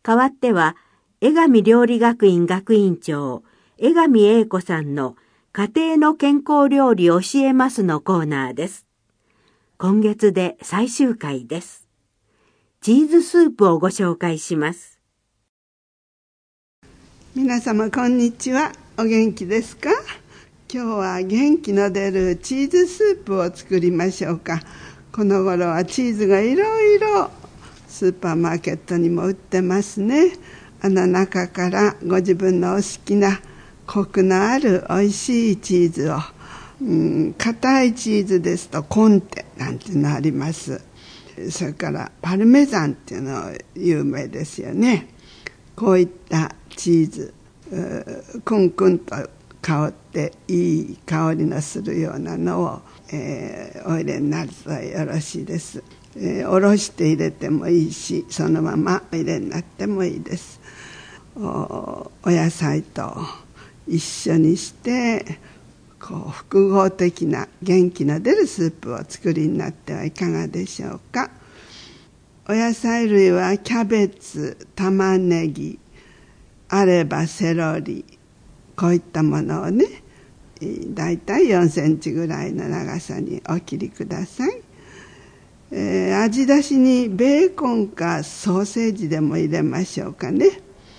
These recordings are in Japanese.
代わっては、江上料理学院学院長、江上英子さんの家庭の健康料理教えますのコーナーです。今月で最終回です。チーズスープをご紹介します。 皆様こんにちは。お元気ですか？今日は元気の出るチーズスープを作りましょうか。この頃はチーズがいろいろスーパーマーケットにも売ってますね。中からご自分のお好きなコクのあるおいしいチーズを、硬いチーズですとコンテなんていうのあります。それからパルメザンっていうの有名ですよね。こういったチーズ、クンクンと香っていい香りのするようなのを、お入れになるとよろしいです。おろして入れてもいいし、そのままお入れになってもいいです。お野菜と一緒にして複合的な元気の出るスープを作りになってはいかがでしょうか。お野菜類はキャベツ、玉ねぎ、あればセロリ、こういったものをね、だいたい4センチぐらいの長さにお切りください。味出しにベーコンかソーセージでも入れましょうかね。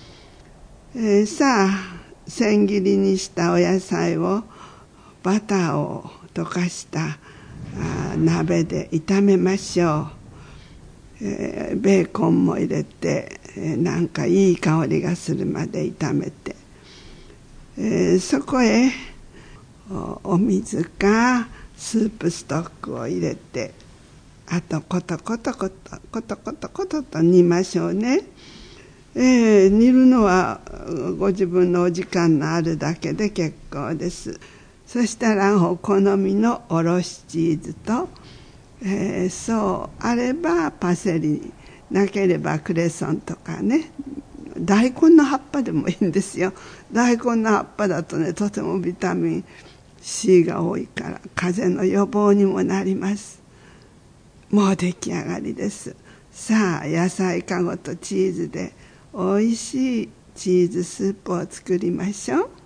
さあ千切りにしたお野菜をバターを溶かした鍋で炒めましょう。ベーコンも入れて、なんかいい香りがするまで炒めて、そこへお水かスープストックを入れて、あとコトコトコトコトコトコトと煮ましょうね。煮るのはご自分のお時間のあるだけで結構です。そしたらお好みのおろしチーズと、そうあればパセリ、なければクレソンとかね、大根の葉っぱでもいいんですよ。大根の葉っぱだとね、とてもビタミン C が多いから風邪の予防にもなります。もう出来上がりです。さあ野菜かごとチーズでおいしいチーズスープを作りましょう。